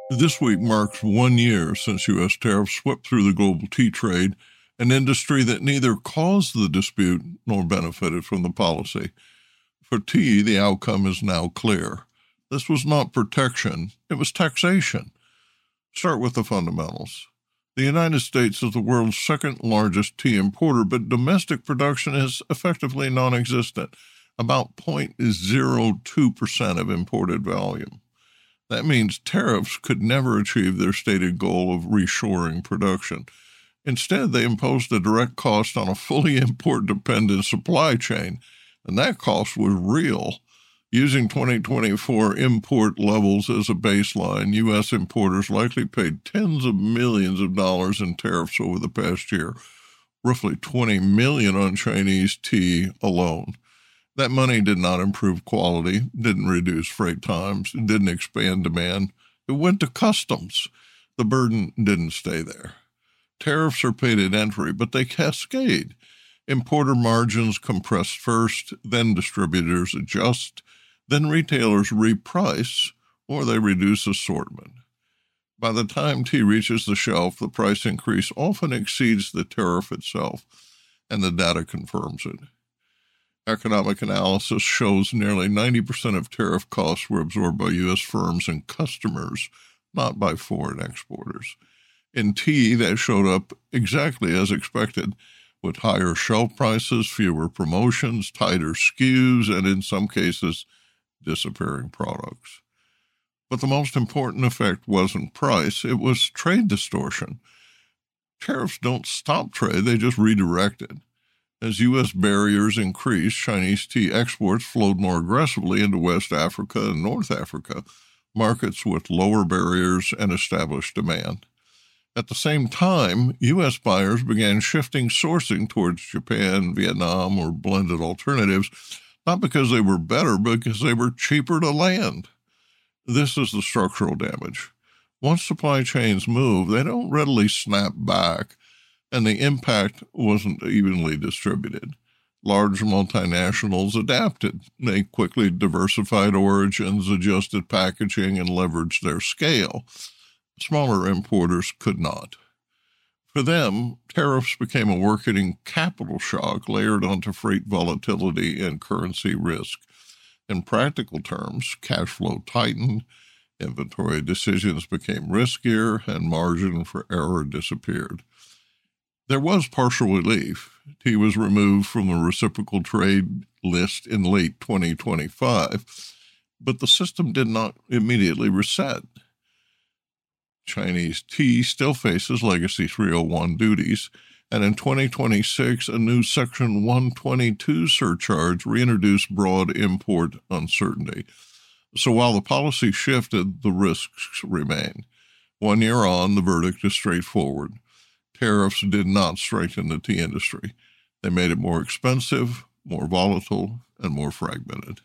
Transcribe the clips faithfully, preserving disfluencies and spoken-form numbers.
This week marks one year since U S tariffs swept through the global tea trade, an industry that neither caused the dispute nor benefited from the policy. For tea, the outcome is now clear. This was not protection, it was taxation. Start with the fundamentals. The United States is the world's second largest tea importer, but domestic production is effectively non-existent, about zero point zero two percent of imported volume. That means tariffs could never achieve their stated goal of reshoring production. Instead, they imposed a direct cost on a fully import-dependent supply chain, and that cost was real. Using twenty twenty-four import levels as a baseline, U S importers likely paid tens of millions of dollars in tariffs over the past year, roughly twenty million dollars on Chinese tea alone. That money did not improve quality, didn't reduce freight times, didn't expand demand. It went to customs. The burden didn't stay there. Tariffs are paid at entry, but they cascade. Importer margins compress first, then distributors adjust, then retailers reprice, or they reduce assortment. By the time tea reaches the shelf, the price increase often exceeds the tariff itself, and the data confirms it. Economic analysis shows nearly ninety percent of tariff costs were absorbed by U S firms and customers, not by foreign exporters. In tea, that showed up exactly as expected, with higher shelf prices, fewer promotions, tighter S K Us, and in some cases, disappearing products. But the most important effect wasn't price, it was trade distortion. Tariffs don't stop trade, they just redirect it. As U S barriers increased, Chinese tea exports flowed more aggressively into West Africa and North Africa, markets with lower barriers and established demand. At the same time, U S buyers began shifting sourcing towards Japan, Vietnam, or blended alternatives, not because they were better, but because they were cheaper to land. This is the structural damage. Once supply chains move, they don't readily snap back, and the impact wasn't evenly distributed. Large multinationals adapted. They quickly diversified origins, adjusted packaging, and leveraged their scale. Smaller importers could not. For them, tariffs became a working capital shock layered onto freight volatility and currency risk. In practical terms, cash flow tightened, inventory decisions became riskier, and margin for error disappeared. There was partial relief. Tea was removed from the reciprocal trade list in late twenty twenty-five, but the system did not immediately reset. Chinese tea still faces Legacy three oh one duties, and in twenty twenty-six, a new Section one twenty-two surcharge reintroduced broad import uncertainty. So while the policy shifted, the risks remain. One year on, the verdict is straightforward. Tariffs did not strengthen the tea industry. They made it more expensive, more volatile, and more fragmented.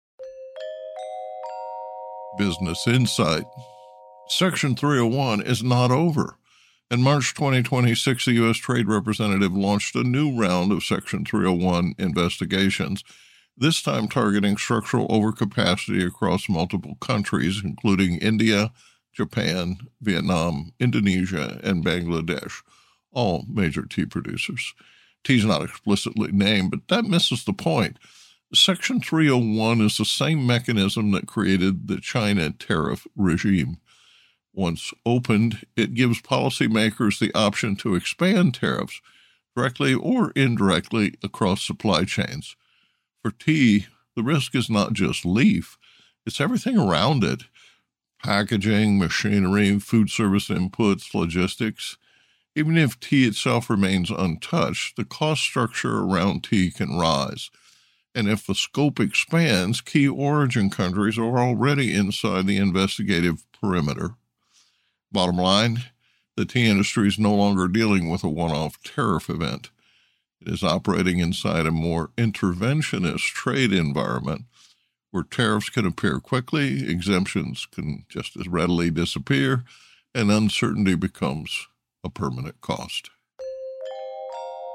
Business Insight. Section three oh one is not over. In March twenty twenty-six, the U S Trade Representative launched a new round of Section three oh one investigations, this time targeting structural overcapacity across multiple countries, including India, Japan, Vietnam, Indonesia, and Bangladesh, all major tea producers. Tea is not explicitly named, but that misses the point. Section three oh one is the same mechanism that created the China tariff regime. Once opened, it gives policymakers the option to expand tariffs directly or indirectly across supply chains. For tea, the risk is not just leaf, it's everything around it. Packaging, machinery, food service inputs, logistics. Even if tea itself remains untouched, the cost structure around tea can rise. And if the scope expands, key origin countries are already inside the investigative perimeter. Bottom line, the tea industry is no longer dealing with a one-off tariff event. It is operating inside a more interventionist trade environment where tariffs can appear quickly, exemptions can just as readily disappear, and uncertainty becomes a permanent cost.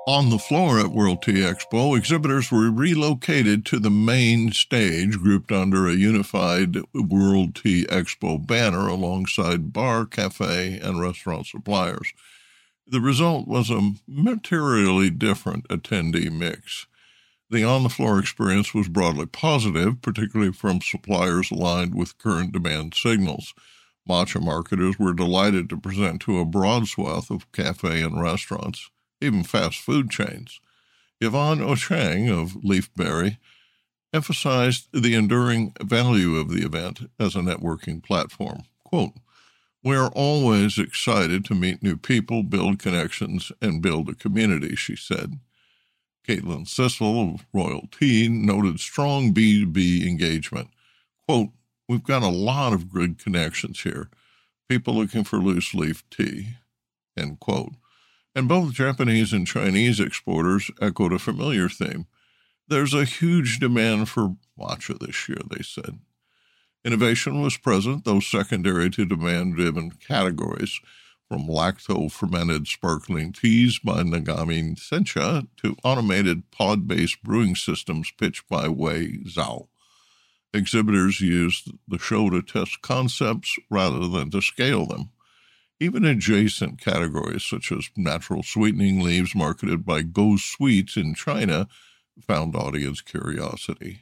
On the floor at World Tea Expo, exhibitors were relocated to the main stage, grouped under a unified World Tea Expo banner alongside bar, cafe, and restaurant suppliers. The result was a materially different attendee mix. The on-the-floor experience was broadly positive, particularly from suppliers aligned with current demand signals. Matcha marketers were delighted to present to a broad swath of cafe and restaurants, even fast food chains. Yvonne Ochang of Leafberry emphasized the enduring value of the event as a networking platform. Quote, "We are always excited to meet new people, build connections, and build a community," she said. Caitlin Sissel of Royal Tea noted strong B two B engagement. Quote, "We've got a lot of good connections here, people looking for loose leaf tea," end quote. And both Japanese and Chinese exporters echoed a familiar theme. There's a huge demand for matcha this year, they said. Innovation was present, though secondary to demand-driven categories, from lacto-fermented sparkling teas by Nagami Sencha to automated pod-based brewing systems pitched by Wei Zhao. Exhibitors used the show to test concepts rather than to scale them. Even adjacent categories, such as natural sweetening leaves marketed by Go Sweets in China, found audience curiosity.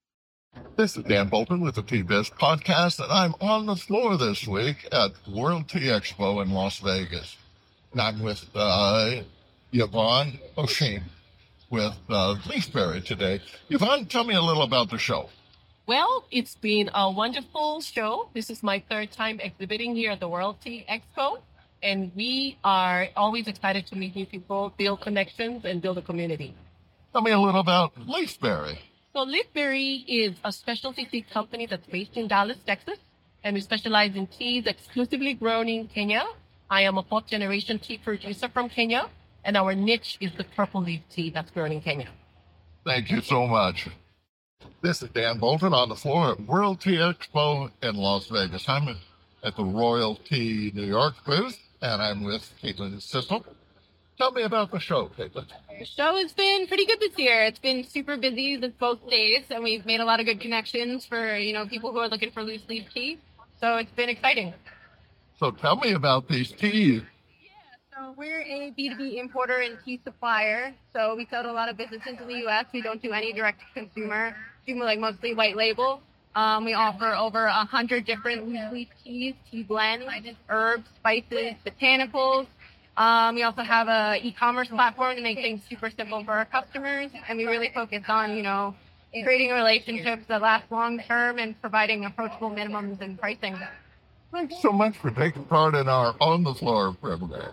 This is Dan Bolton with the Tea Biz Podcast, and I'm on the floor this week at World Tea Expo in Las Vegas. And I'm with uh, Yvonne Ochang with uh, Leafberry today. Yvonne, tell me a little about the show. Well, it's been a wonderful show. This is my third time exhibiting here at the World Tea Expo, and we are always excited to meet new people, build connections, and build a community. Tell me a little about Leafberry. So Leafberry is a specialty tea company that's based in Dallas, Texas, and we specialize in teas exclusively grown in Kenya. I am a fourth generation tea producer from Kenya, and our niche is the purple leaf tea that's grown in Kenya. Thank you so much. This is Dan Bolton on the floor at World Tea Expo in Las Vegas. I'm at the Royal Tea New York booth, and I'm with Caitlin Sissel. Tell me about the show, Caitlin. The show has been pretty good this year. It's been super busy this both days, and we've made a lot of good connections for, you know, people who are looking for loose leaf tea. So it's been exciting. So tell me about these teas. So we're a B two B importer and tea supplier. So we sell to a lot of businesses in the U S. We don't do any direct to consumer. We do like mostly white label. Um, we offer over a hundred different loose leaf teas, tea blends, herbs, spices, botanicals. Um, we also have a e-commerce platform to make things super simple for our customers. And we really focus on, you know, creating relationships that last long term and providing approachable minimums and pricing. Thanks so much for taking part in our On the Floor program.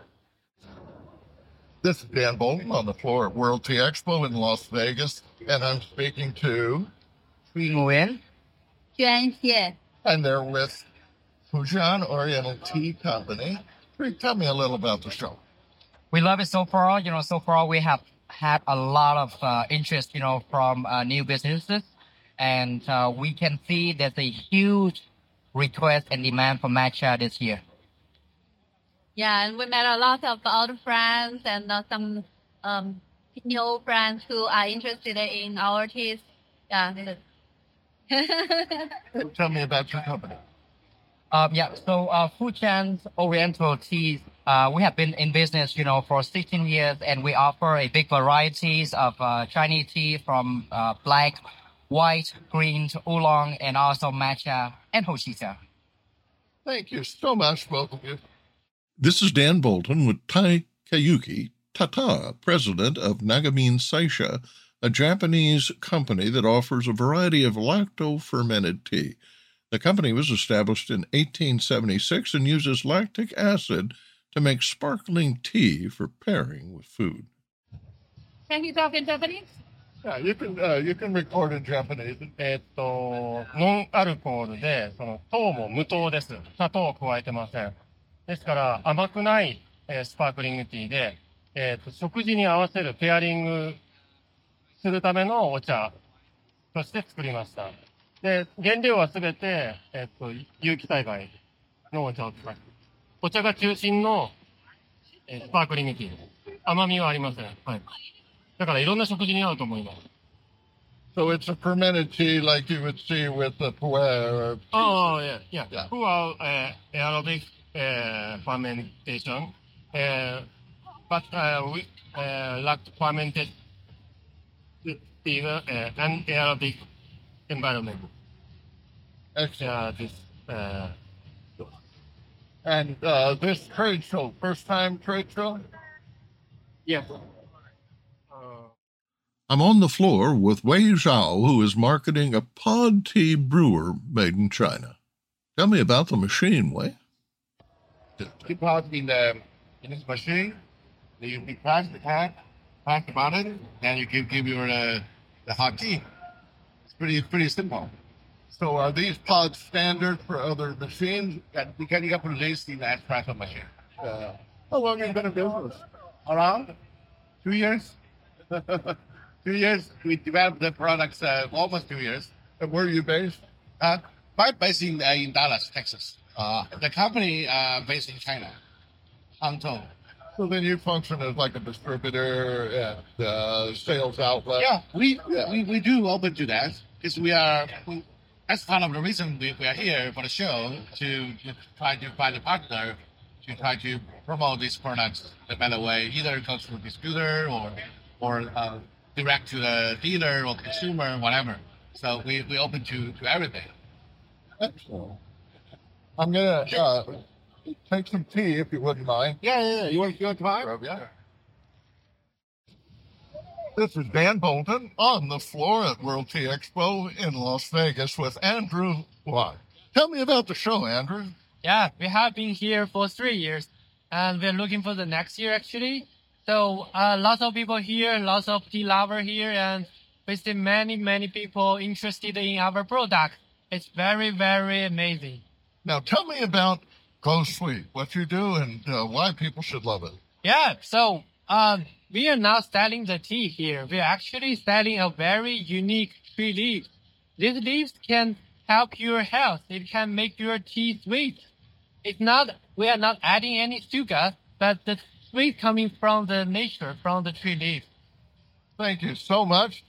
This is Dan Bolton on the floor at World Tea Expo in Las Vegas, and I'm speaking to Nguyen. Juan Xie. And they're with Fujian Oriental Tea Company. Tell me a little about the show. We love it so far. You know, so far we have had a lot of uh, interest, you know, from uh, new businesses, and uh, we can see there's a huge request and demand for matcha this year. Yeah, and we met a lot of old friends and uh, some um, new friends who are interested in our teas. Yeah. Tell me about your company. Um, yeah, so uh, Fujian's Oriental Teas, uh, we have been in business, you know, for sixteen years, and we offer a big varieties of uh, Chinese tea from uh, black, white, green, oolong, and also matcha and hojicha. Thank you so much, both of you. This is Dan Bolton with Tai Kayuki Tata, president of Nagamin Seisha, a Japanese company that offers a variety of lacto-fermented tea. The company was established in eighteen seventy-six and uses lactic acid to make sparkling tea for pairing with food. Can you talk in Japanese? Yeah, you can, uh, you can record in Japanese. えーっと、ノンアルコールで、その糖も無糖です。砂糖を加えてません。ですから甘くない、えースパークリングティーで、えーっと、食事に合わせるペアリングするためのお茶として作りました。で、原料はすべて、えーっと、有機栽培のお茶を使います。お茶が中心の、えースパークリングティーです。 甘みはありません。はい。だからいろんな食事に合うと思います。 So it's a fermented tea like you would see with the puer. Oh, yeah, yeah. Yeah. Puer uh, aerobic uh, fermentation, uh, but uh, we uh, like fermented tea uh, anaerobic environment. Excellent. Uh, this, uh, And uh, this trade show, first time trade show? yeah. I'm on the floor with Wei Zhao, who is marketing a pod tea brewer made in China. Tell me about the machine, Wei. The tea pod in the in this machine, you you press the tap, press the button, then you give give your uh, the hot tea. It's pretty pretty simple. So are these pods standard for other machines? Yeah, you can you can put this in the espresso machine. Uh, how long have you been in business? Around two years. Two years. We developed the products uh, almost two years. And where are you based? Uh, my based in uh, in Dallas, Texas. Uh, the company uh, based in China, Hangzhou. So then you function as like a distributor and uh, sales outlet. Yeah, we, Yeah. we we do open to that because we are. We, that's part of the reason we, we are here for the show to, to try to find a partner to try to promote these products the better way. Either it goes through distributor or or uh, direct to the dealer or consumer, whatever. So we we open to to everything. Excellent. I'm going to uh, take some tea if you wouldn't mind. Yeah, yeah, yeah. You want you want to try? Yeah. This is Dan Bolton on the floor at World Tea Expo in Las Vegas with Andrew Watt. Tell me about the show, Andrew. Yeah, we have been here for three years, and we're looking for the next year actually. So uh, lots of people here, lots of tea lover here, and we see many, many people interested in our product. It's very, very amazing. Now tell me about Go Sweet, what you do and uh, why people should love it. Yeah, so um, we are not selling the tea here. We are actually selling a very unique tree leaf. These leaves can help your health. It can make your tea sweet. It's not, we are not adding any sugar, but the sweet coming from the nature, from the tree leaf. Thank you so much.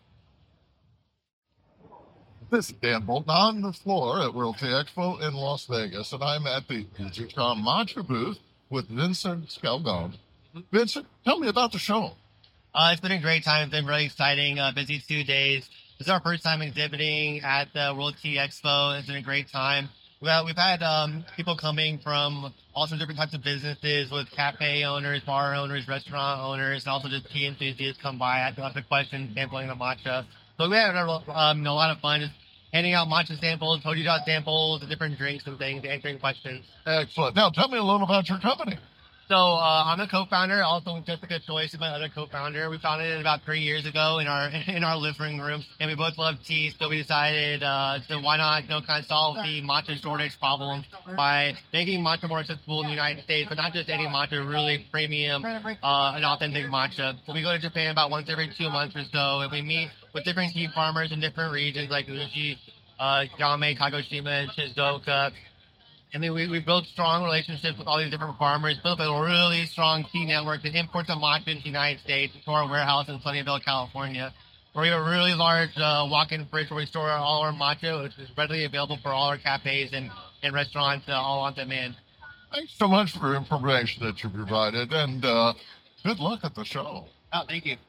This is Dan Bolton on the floor at World Tea Expo in Las Vegas, and I'm at the Fujicom Matcha booth with Vincent Scalgone. Vincent, tell me about the show. Uh, it's been a great time. It's been really exciting. Uh, busy two days. This is our first time exhibiting at the World Tea Expo. It's been a great time. Well, we've had um, people coming from all sorts of different types of businesses with cafe owners, bar owners, restaurant owners, and also just tea enthusiasts come by, asking lots of questions, sampling the matcha. So we had um, a lot of fun just handing out matcha samples, hoji shot samples, different drinks and things, answering questions. Excellent. Now, tell me a little about your company. So uh, I'm a co-founder. Also, Jessica Joyce is my other co-founder. We founded it about three years ago in our in our living room, and we both love tea. So we decided, uh, so why not, you know, kind of solve the matcha shortage problem by making matcha more accessible in the United States, but not just any matcha, really premium uh, and authentic matcha. So we go to Japan about once every two months or so, and we meet with different tea farmers in different regions like Uji, uh, Yame, Kagoshima, and Shizuoka. And then we, we built strong relationships with all these different farmers, built a really strong tea network that imports the matcha into the United States, to our warehouse in Sunnyvale, California, where we have a really large uh, walk-in fridge where we store all our matcha, which is readily available for all our cafes and, and restaurants, uh, all on demand. Thanks so much for the information that you provided, and uh, good luck at the show. Oh, thank you.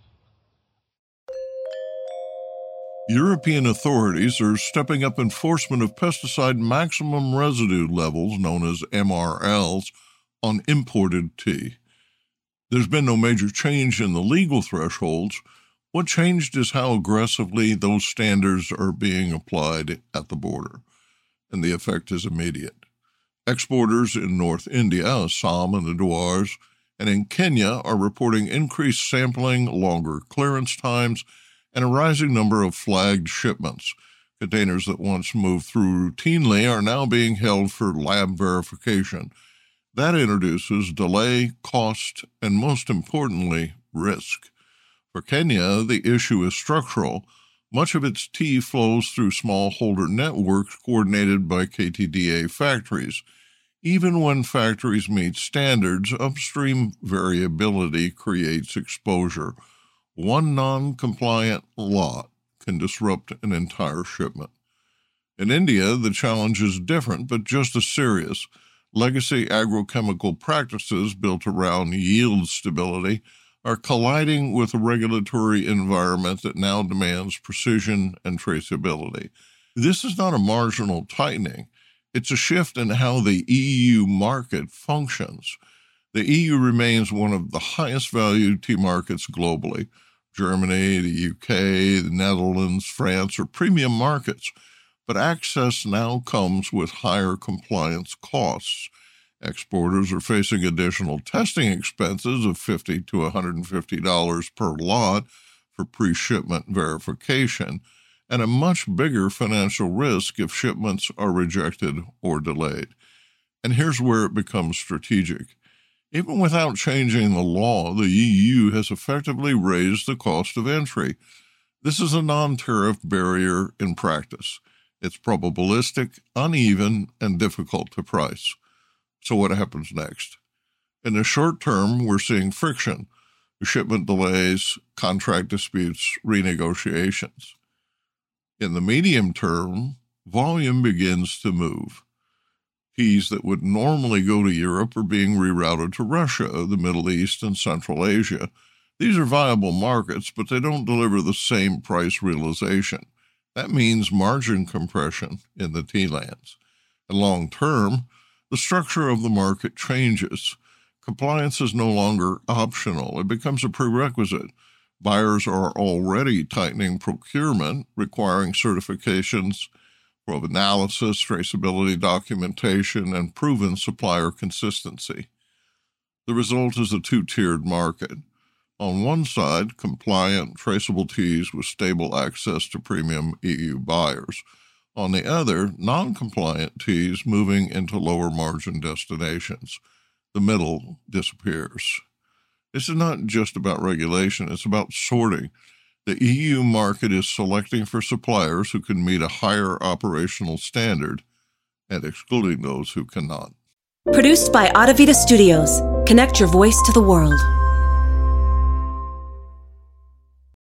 European authorities are stepping up enforcement of pesticide maximum residue levels, known as M R Ls, on imported tea. There's been no major change in the legal thresholds. What changed is how aggressively those standards are being applied at the border, and the effect is immediate. Exporters in North India, Assam and the Dwars, and in Kenya are reporting increased sampling, longer clearance times, and a rising number of flagged shipments. Containers that once moved through routinely are now being held for lab verification. That introduces delay, cost, and most importantly, risk. For Kenya, the issue is structural. Much of its tea flows through smallholder networks coordinated by K T D A factories. Even when factories meet standards, upstream variability creates exposure. One non-compliant lot can disrupt an entire shipment. In India, the challenge is different, but just as serious. Legacy agrochemical practices built around yield stability are colliding with a regulatory environment that now demands precision and traceability. This is not a marginal tightening. It's a shift in how the E U market functions. The E U remains one of the highest valued tea markets globally. Germany, the U K, the Netherlands, France are premium markets, but access now comes with higher compliance costs. Exporters are facing additional testing expenses of fifty to one hundred fifty dollars per lot for pre-shipment verification, and a much bigger financial risk if shipments are rejected or delayed. And here's where it becomes strategic. Even without changing the law, the E U has effectively raised the cost of entry. This is a non-tariff barrier in practice. It's probabilistic, uneven, and difficult to price. So what happens next? In the short term, we're seeing friction, shipment delays, contract disputes, renegotiations. In the medium term, volume begins to move. Teas that would normally go to Europe are being rerouted to Russia, the Middle East, and Central Asia. These are viable markets, but they don't deliver the same price realization. That means margin compression in the tea lands. And long term, the structure of the market changes. Compliance is no longer optional. It becomes a prerequisite. Buyers are already tightening procurement, requiring certifications of analysis, traceability documentation, and proven supplier consistency. The result is a two-tiered market. On one side, compliant, traceable teas with stable access to premium E U buyers. On the other, non-compliant teas moving into lower-margin destinations. The middle disappears. This is not just about regulation, it's about sorting. The E U market is selecting for suppliers who can meet a higher operational standard and excluding those who cannot. Produced by Audavita Studios. Connect your voice to the world.